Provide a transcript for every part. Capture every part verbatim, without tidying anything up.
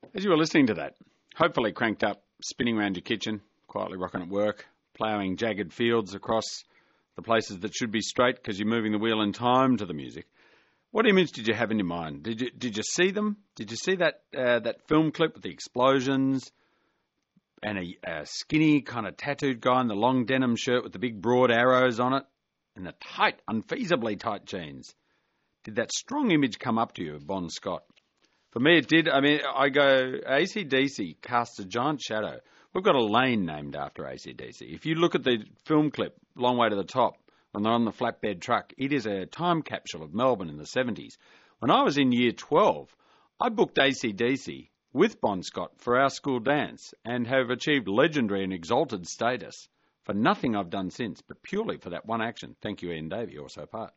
As you were listening to that, hopefully cranked up, spinning around your kitchen, quietly rocking at work, ploughing jagged fields across the places that should be straight because you're moving the wheel in time to the music, what image did you have in your mind? Did you did you see them? Did you see that uh, that film clip with the explosions and a, a skinny kind of tattooed guy in the long denim shirt with the big broad arrows on it and the tight, unfeasibly tight jeans? Did that strong image come up to you of Bon Scott? For me, it did. I mean, I go, A C D C casts a giant shadow. We've got a lane named after A C D C. If you look at the film clip, Long Way to the Top, when they're on the flatbed truck, it is a time capsule of Melbourne in the seventies. When I was in year twelve, I booked A C D C with Bon Scott for our school dance and have achieved legendary and exalted status for nothing I've done since, but purely for that one action. Thank you, Ian Davey, also part.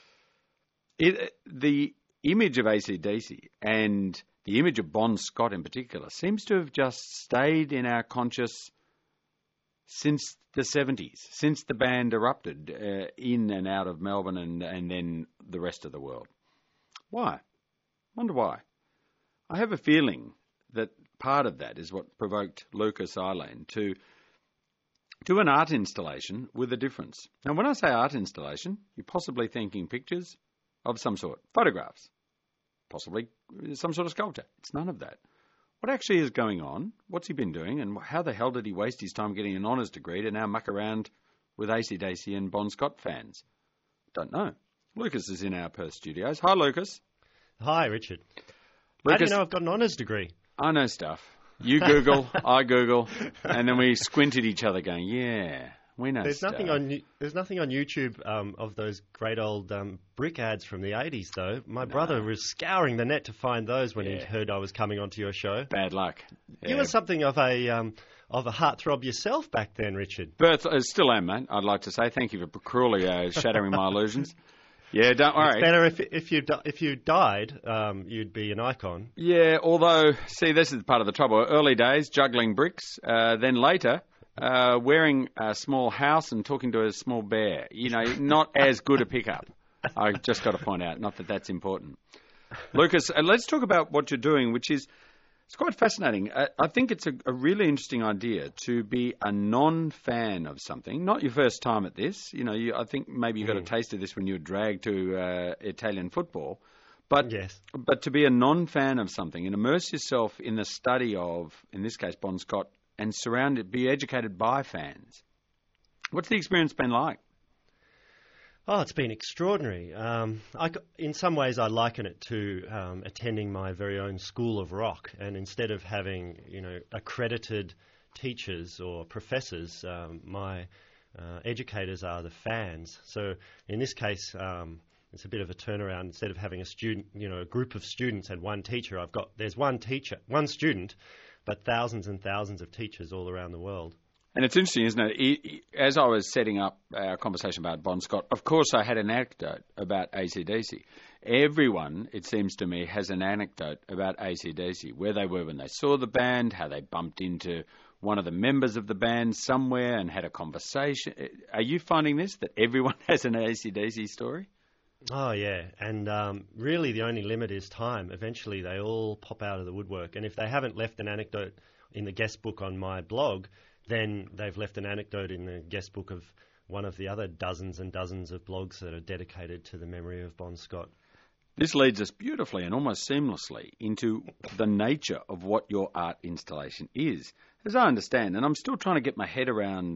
It, the image of A C D C and the image of Bon Scott in particular seems to have just stayed in our conscious since the seventies, since the band erupted uh, in and out of Melbourne and, and then the rest of the world. Why? Wonder why. I have a feeling that part of that is what provoked Lucas Eileen to do an art installation with a difference. Now, when I say art installation, you're possibly thinking pictures of some sort, photographs, possibly some sort of sculpture. It's none of that. What actually is going on, what's he been doing, and how the hell did he waste his time getting an honours degree to now muck around with A C D C and Bon Scott fans? Don't know. Lucas is in our Perth studios. Hi, Lucas. Hi, Richard. Lucas, how do you know I've got an honours degree? I know stuff. You Google, I Google, and then we squint at each other going, yeah, we know There's stuff. nothing on There's nothing on YouTube um, of those great old um, brick ads from the eighties, though. My no. brother was scouring the net to find those when yeah. he heard I was coming onto your show. Bad luck. Yeah. You were something of a um, of a heartthrob yourself back then, Richard. Birth, uh, still am, mate. I'd like to say thank you for cruelly uh, shattering my illusions. Yeah, don't worry. It's better if if you if you died, um, you'd be an icon. Yeah, although, see, this is part of the trouble. Early days, juggling bricks. Uh, then later, uh, wearing a small house and talking to a small bear. You know, not as good a pickup. I just got to point out, not that that's important. Lucas, uh, let's talk about what you're doing, which is, it's quite fascinating. I, I think it's a, a really interesting idea to be a non-fan of something. Not your first time at this. You know, you, I think maybe you got mm. a taste of this when you were dragged to uh, Italian football. But yes. but to be a non-fan of something and immerse yourself in the study of, in this case, Bon Scott, and surround it, be educated by fans. What's the experience been like? Oh, it's been extraordinary. Um, I, in some ways, I liken it to um, attending my very own school of rock. And instead of having, you know, accredited teachers or professors, um, my uh, educators are the fans. So in this case, um, it's a bit of a turnaround. Instead of having a student, you know, a group of students and one teacher, I've got there's one teacher, one student, but thousands and thousands of teachers all around the world. And it's interesting, isn't it? As I was setting up our conversation about Bon Scott, of course I had an anecdote about A C D C. Everyone, it seems to me, has an anecdote about A C D C, where they were when they saw the band, how they bumped into one of the members of the band somewhere and had a conversation. Are you finding this, that everyone has an A C D C story? Oh, yeah. And um, really the only limit is time. Eventually they all pop out of the woodwork. And if they haven't left an anecdote in the guest book on my blog, then they've left an anecdote in the guest book of one of the other dozens and dozens of blogs that are dedicated to the memory of Bon Scott. This leads us beautifully and almost seamlessly into the nature of what your art installation is. As I understand, and I'm still trying to get my head around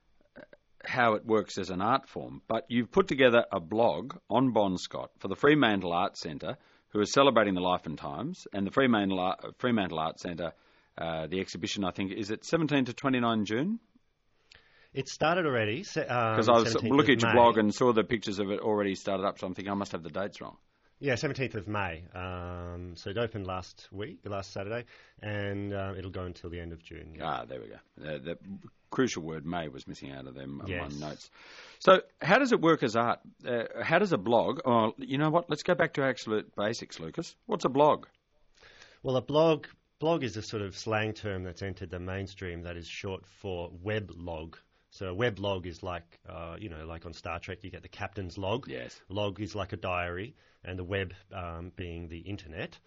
how it works as an art form, but you've put together a blog on Bon Scott for the Fremantle Arts Centre, who are celebrating the life and times, and the Fremantle, Art, Fremantle Arts Centre, uh, the exhibition, I think, is it seventeenth to twenty-ninth June? It started already. Because um, I was looking at your blog and saw the pictures of it already started up, so I'm thinking I must have the dates wrong. Yeah, seventeenth of May. Um, so it opened last week, last Saturday, and uh, it'll go until the end of June. Yeah. Ah, there we go. Uh, the crucial word May was missing out of them yes. my notes. So how does it work as art? Uh, how does a blog... Oh, you know what? Let's go back to absolute basics, Lucas. What's a blog? Well, a blog... Blog is a sort of slang term that's entered the mainstream that is short for weblog. So a weblog is like, uh, you know, like on Star Trek, you get the captain's log. Yes. Log is like a diary, and the web um, being the internet.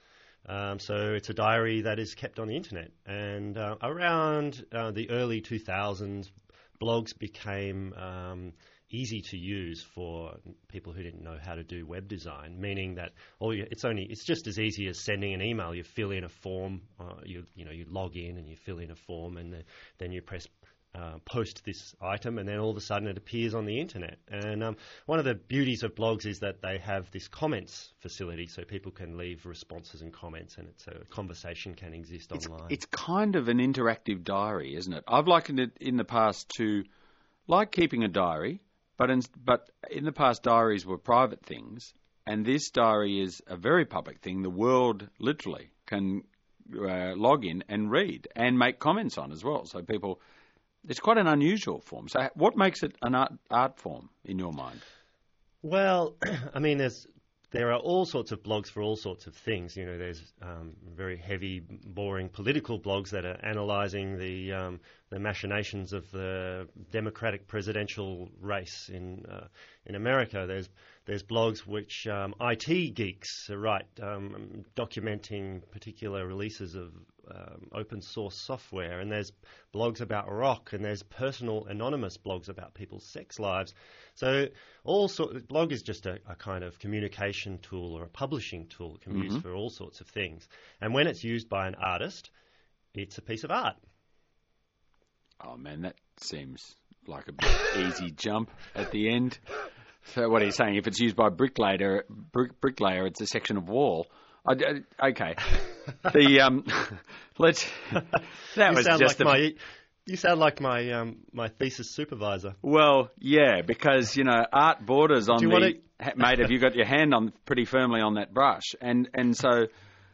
Um, so it's a diary that is kept on the internet. And uh, around uh, the early two thousands, blogs became um, easy to use for people who didn't know how to do web design, meaning that all you, it's only it's just as easy as sending an email. You fill in a form, uh, you you know you log in and you fill in a form, and the, then you press Uh, post this item, and then all of a sudden it appears on the internet. And um, one of the beauties of blogs is that they have this comments facility, so people can leave responses and comments, and it's a conversation can exist it's, online. It's kind of an interactive diary, isn't it? I've likened it in the past to like keeping a diary, but in, but in the past diaries were private things, and this diary is a very public thing. The world literally can uh, log in and read and make comments on as well. So people... It's quite an unusual form. So what makes it an art, art form in your mind? Well, I mean, there's there are all sorts of blogs for all sorts of things. You know, there's um, very heavy, boring political blogs that are analysing the um, the machinations of the Democratic presidential race in uh, in America. There's there's blogs which um, I T geeks write, um, documenting particular releases of um, open source software. And there's blogs about rock, and there's personal anonymous blogs about people's sex lives. So all sort blog is just a, a kind of communication tool or a publishing tool. It can be Mm-hmm. used for all sorts of things. And when it's used by an artist, it's a piece of art. Oh, man, that seems like a bit easy jump at the end. So what are you saying? If it's used by a bricklayer, brick, bricklayer, it's a section of wall. I, I, okay. The um, let's. That you was sound just like a, my. You sound like my um, my thesis supervisor. Well, yeah, because you know art borders on Do you the. wanna- Mate, have you got your hand on pretty firmly on that brush? And and so.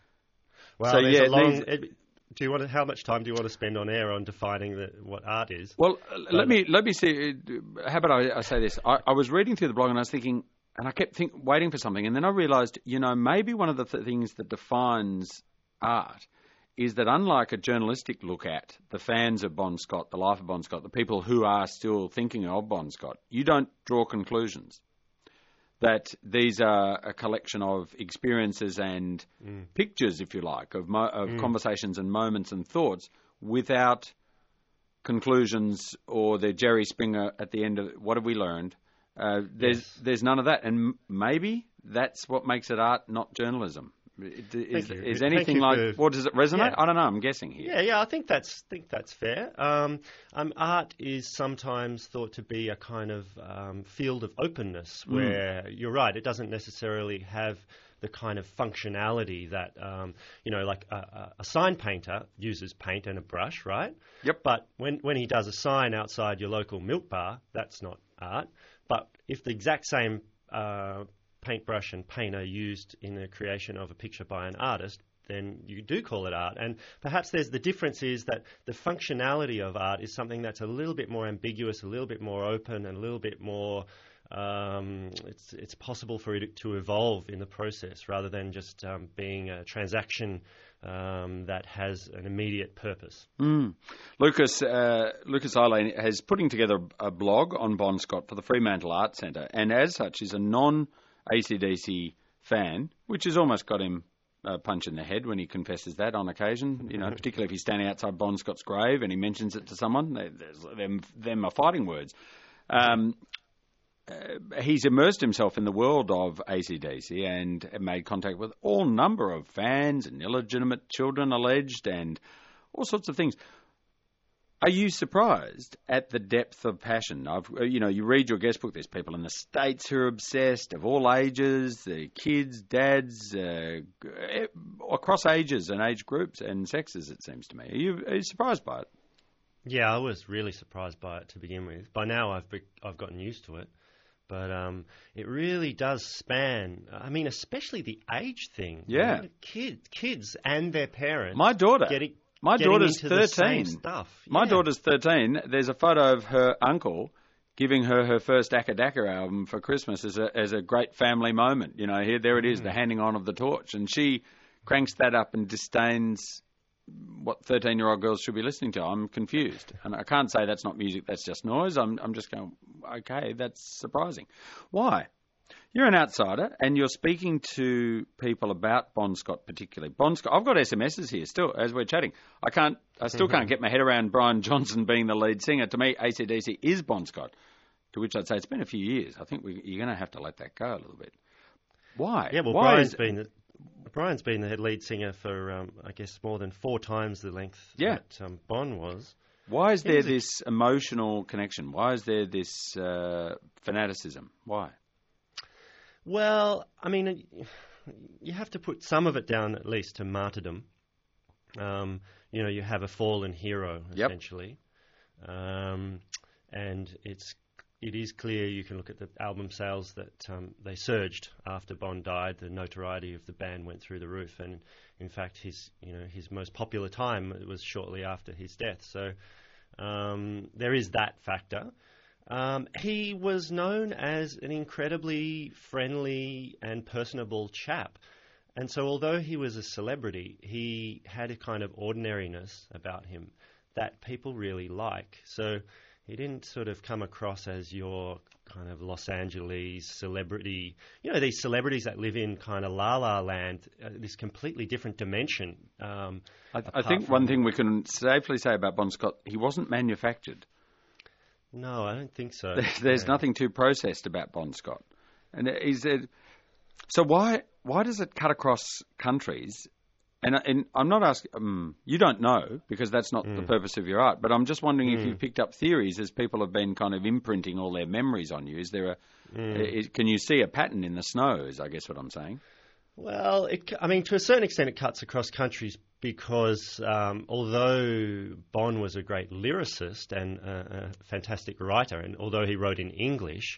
Well, so there's yeah, a long. these- it- do you want to, how much time do you want to spend on air on defining the, what art is? Well, let me let me see. How about I, I say this? I, I was reading through the blog and I was thinking, and I kept think, waiting for something, and then I realised, you know, maybe one of the th- things that defines art is that unlike a journalistic look at the fans of Bon Scott, the life of Bon Scott, the people who are still thinking of Bon Scott, you don't draw conclusions. That these are a collection of experiences and mm. pictures, if you like, of, mo- of mm. conversations and moments and thoughts without conclusions or the Jerry Springer at the end of what have we learned. Uh, there's yes. there's none of that, and m- maybe that's what makes it art, not journalism. It, is, is anything like for, what does it resonate? Yeah. I don't know. I'm guessing here. Yeah, yeah. I think that's think that's fair. Um, um, art is sometimes thought to be a kind of um, field of openness, where mm. you're right. It doesn't necessarily have the kind of functionality that um, you know, like a, a sign painter uses paint and a brush, right? Yep. But when when he does a sign outside your local milk bar, that's not art. But if the exact same uh, paintbrush and paint are used in the creation of a picture by an artist, then you do call it art. And perhaps there's the difference is that the functionality of art is something that's a little bit more ambiguous, a little bit more open, and a little bit more um, it's it's possible for it to evolve in the process rather than just um, being a transaction um, that has an immediate purpose. Mm. Lucas uh, Lucas Eilane has putting together a blog on Bon Scott for the Fremantle Art Centre, and as such is a non-A C D C fan, which has almost got him a punch in the head when he confesses that on occasion, you know, particularly if he's standing outside Bon Scott's grave and he mentions it to someone. There's, them, them are fighting words. Um, uh, he's immersed himself in the world of A C D C and made contact with all number of fans and illegitimate children alleged and all sorts of things. Are you surprised at the depth of passion? I've, you know, you read your guest book, there's people in the States who are obsessed, of all ages, the kids, dads, uh, across ages and age groups and sexes, it seems to me. Are you, are you surprised by it? Yeah, I was really surprised by it to begin with. By now I've be, I've gotten used to it. But um, it really does span, I mean, especially the age thing. Yeah. You know, kids, kids and their parents. My daughter. Getting, My getting daughter's into the thirteen. same stuff. My yeah. daughter's thirteen. There's a photo of her uncle giving her her first Acca Dacca album for Christmas as a as a great family moment. You know, here there it is, mm. the handing on of the torch, and she cranks that up and disdains what thirteen-year-old girls should be listening to. I'm confused, and I can't say that's not music, that's just noise. I'm I'm just going, okay, that's surprising. Why? You're an outsider, and you're speaking to people about Bon Scott particularly. Bon Scott, I've got S M Ses here still as we're chatting. I can't, I still mm-hmm. can't get my head around Brian Johnson being the lead singer. To me, A C D C is Bon Scott. To which I'd say it's been a few years. I think we, you're going to have to let that go a little bit. Why? Yeah, well, Why Brian's is, been the, Brian's been the lead singer for, um, I guess, more than four times the length yeah. that um, Bon was. Why is there this emotional connection? Why is there this uh, fanaticism? Why? Well, I mean, you have to put some of it down at least to martyrdom. Um, you know, you have a fallen hero, essentially. Yep. Um, and it's it is clear, you can look at the album sales, that um, they surged after Bon died. The notoriety of the band went through the roof, and in fact, his you know his most popular time was shortly after his death. So um, there is that factor. Um, he was known as an incredibly friendly and personable chap, and so although he was a celebrity, he had a kind of ordinariness about him that people really like. So he didn't sort of come across as your kind of Los Angeles celebrity, you know, these celebrities that live in kind of la la land, uh, this completely different dimension. Um, I, I think one thing we can safely say about Bon Scott, he wasn't manufactured. No, I don't think so. There's, there's yeah. nothing too processed about Bon Scott. And is there, so why why does it cut across countries? And, and I'm not asking, um, you don't know, because that's not mm. the purpose of your art, but I'm just wondering mm. if you've picked up theories as people have been kind of imprinting all their memories on you. Is there a, mm. is, can you see a pattern in the snow, is I guess what I'm saying? Well, it, I mean, to a certain extent it cuts across countries because um, although Bon was a great lyricist and a, a fantastic writer, and although he wrote in English,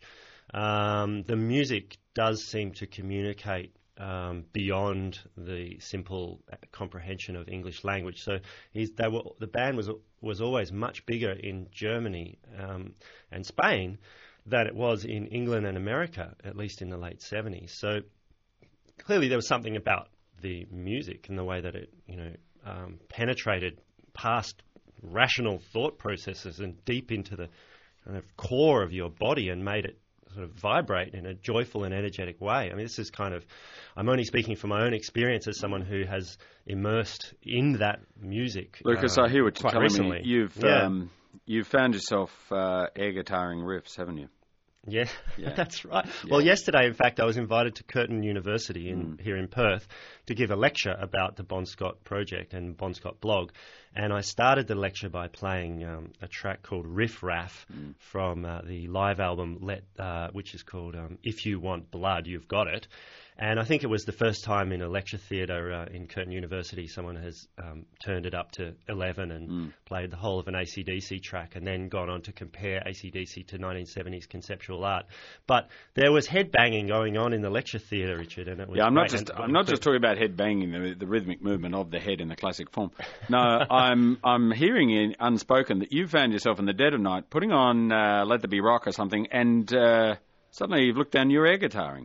um, the music does seem to communicate Um, beyond the simple comprehension of English language. So he's, they were, the band was was always much bigger in Germany um, and Spain than it was in England and America, at least in the late seventies. So clearly there was something about the music and the way that it, you know, um, penetrated past rational thought processes and deep into the kind of core of your body and made it sort of vibrate in a joyful and energetic way. I mean, this is kind of, I'm only speaking from my own experience as someone who has immersed in that music. Lucas, uh, I hear what you're telling recently. me. You've, yeah. um, you've found yourself uh, air guitaring riffs, haven't you? Yeah, yeah. that's right. Yeah. Well, yesterday, in fact, I was invited to Curtin University in, mm. here in Perth to give a lecture about the Bon Scott project and Bon Scott blog. And I started the lecture by playing um, a track called Riff Raff mm. from uh, the live album, Let, uh, which is called um, If You Want Blood, You've Got It. And I think it was the first time in a lecture theatre uh, in Curtin University someone has um, turned it up to eleven and mm. played the whole of an A C D C track and then gone on to compare A C D C to nineteen seventies conceptual art. But there was headbanging going on in the lecture theatre, Richard, and it was yeah. I'm not great. just and, I'm not just talking about headbanging, the, the rhythmic movement of the head in the classic form. No, I'm I'm hearing in unspoken that you found yourself in the dead of night putting on uh, Let There Be Rock or something, and uh, suddenly you've looked down, you're air guitaring.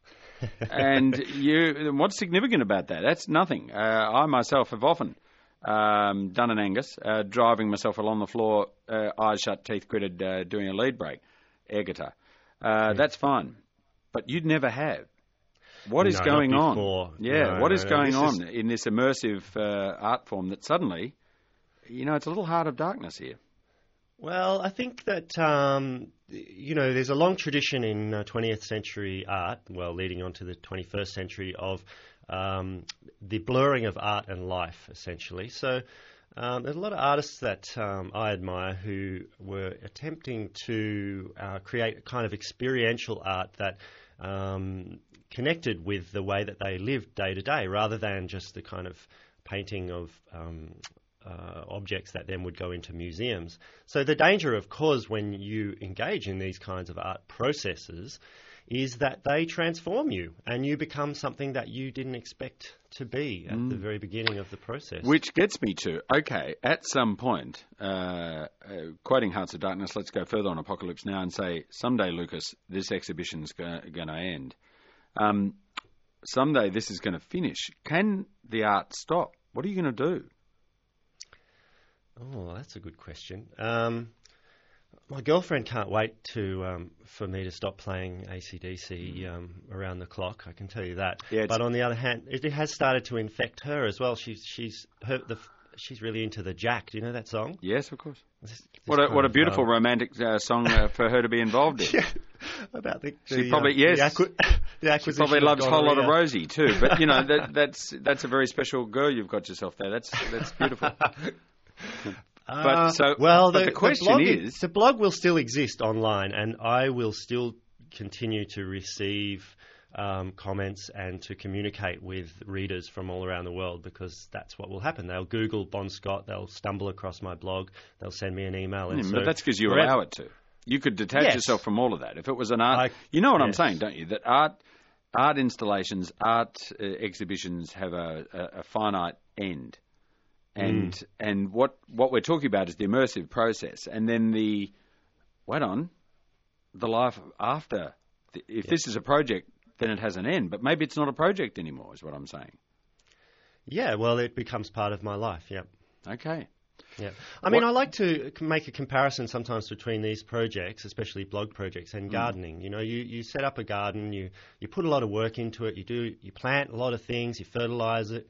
And you, what's significant about that? That's nothing. Uh, I myself have often um, done an Angus, uh, driving myself along the floor, uh, eyes shut, teeth gritted, uh, doing a lead break, air guitar. Uh, yeah. That's fine. But you'd never have. What is no, going on? Yeah, no, what is no, going no. on is... in this immersive uh, art form that suddenly, you know, it's a little heart of darkness here. Well, I think that, um, you know, there's a long tradition in uh, twentieth century art, well, leading on to the twenty-first century, of um, the blurring of art and life, essentially. So um, there's a lot of artists that um, I admire who were attempting to uh, create a kind of experiential art that um, connected with the way that they lived day to day, rather than just the kind of painting of um Uh, objects that then would go into museums. So the danger, of course, when you engage in these kinds of art processes is that they transform you and you become something that you didn't expect to be at mm. the very beginning of the process. Which gets me to, okay, at some point, uh, uh, quoting Hearts of Darkness, let's go further on Apocalypse Now and say, someday, Lucas, this exhibition's going to end. Um, someday this is going to finish. Can the art stop? What are you going to do? Oh, that's a good question. Um, my girlfriend can't wait to um, for me to stop playing A C D C um, around the clock. I can tell you that. Yeah, but on the other hand, it has started to infect her as well. She's she's her, the, she's really into the Jack. Do you know that song? Yes, of course. This, this what a what a beautiful um, romantic uh, song uh, for her to be involved in. Yeah, about the, the She probably uh, yes. The, acqui- the She acquisition probably of loves a whole lot of gonorrhea. Rosie too. But you know that that's that's a very special girl you've got yourself there. That's that's beautiful. Uh, But so, well, but the, the question blog, is, the blog will still exist online, and I will still continue to receive um, comments and to communicate with readers from all around the world, because that's what will happen. They'll Google Bon Scott, they'll stumble across my blog, they'll send me an email. And Mm, so but that's because you wherever- allow it to. You could detach Yes. yourself from all of that. If it was an art, I- you know what I'm yes. saying, don't you? That art, art installations, art uh, exhibitions have a, a, a finite end, and Mm. and what what we're talking about is the immersive process, and then the wait on, the life after. If this is a project, then it has an end. But maybe it's not a project anymore. Is what I'm saying. Yeah, well, it becomes part of my life. Yeah. Okay. Yeah, I mean, What- I like to c- make a comparison sometimes between these projects, especially blog projects, Mm. and gardening. You know, you, you set up a garden, you, you put a lot of work into it, you do you plant a lot of things, you fertilize it,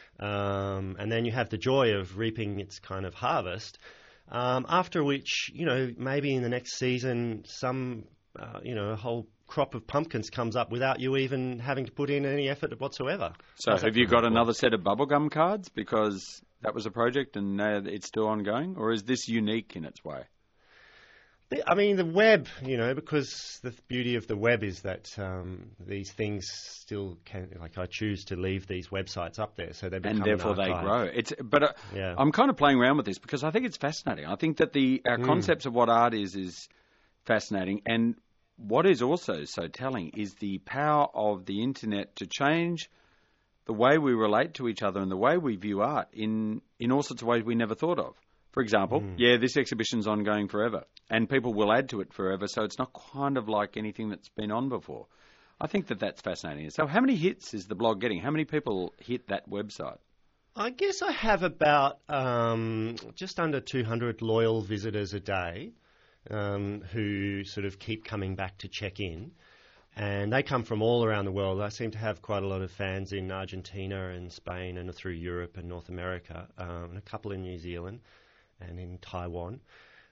um, and then you have the joy of reaping its kind of harvest. Um, after which, you know, maybe in the next season, some uh, you know, a whole crop of pumpkins comes up without you even having to put in any effort whatsoever. So How's that have you for got helpful? another set of bubblegum cards because that was a project and uh, it's still ongoing? Or is this unique in its way? The- I mean, the web, you know, because the beauty of the web is that um, these things still can, like I choose to leave these websites up there, so they become And therefore an they archive. grow. It's, but uh, Yeah. I'm kind of playing around with this because I think it's fascinating. I think that the our Mm. concepts of what art is is fascinating. And what is also so telling is the power of the internet to change the way we relate to each other and the way we view art in, in all sorts of ways we never thought of. For example, Mm. yeah, this exhibition's ongoing forever, and people will add to it forever, so it's not kind of like anything that's been on before. I think that that's fascinating. So how many hits is the blog getting? How many people hit that website? I guess I have about um, just under two hundred loyal visitors a day um, who sort of keep coming back to check in. And they come from all around the world. I seem to have quite a lot of fans in Argentina and Spain and through Europe and North America, um, and a couple in New Zealand and in Taiwan.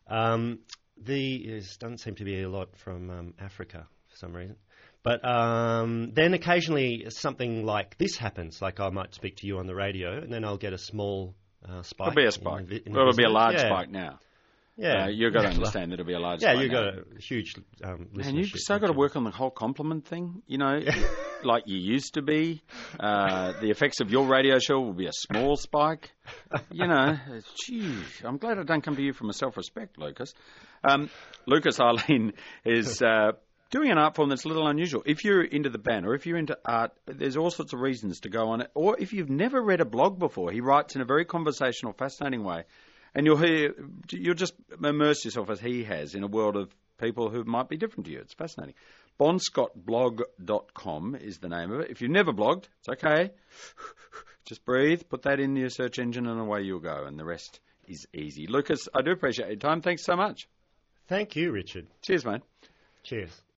Um, the there doesn't seem to be a lot from um, Africa for some reason. But um, then occasionally something like this happens, like I might speak to you on the radio, and then I'll get a small uh, spike. It'll be a in spike. the vi- in the Well, it'll be a visitors. large yeah. spike now. Yeah, Uh, you've got to understand that it'll be a large Yeah, spike you've now. got a huge um, listenership. And you've so got to work on the whole compliment thing, you know, like you used to be. Uh, the effects of your radio show will be a small spike. You know, gee, I'm glad I don't come to you from a self-respect, Lucas. Um, Lucas Eileen is uh, doing an art form that's a little unusual. If you're into the band or if you're into art, there's all sorts of reasons to go on it. Or if you've never read a blog before, he writes in a very conversational, fascinating way. And you'll hear, you'll just immerse yourself as he has in a world of people who might be different to you. It's fascinating. bon scott blog dot com is the name of it. If you've never blogged, it's okay. Just breathe, put that in your search engine, and away you'll go. And the rest is easy. Lucas, I do appreciate your time. Thanks so much. Thank you, Richard. Cheers, mate. Cheers.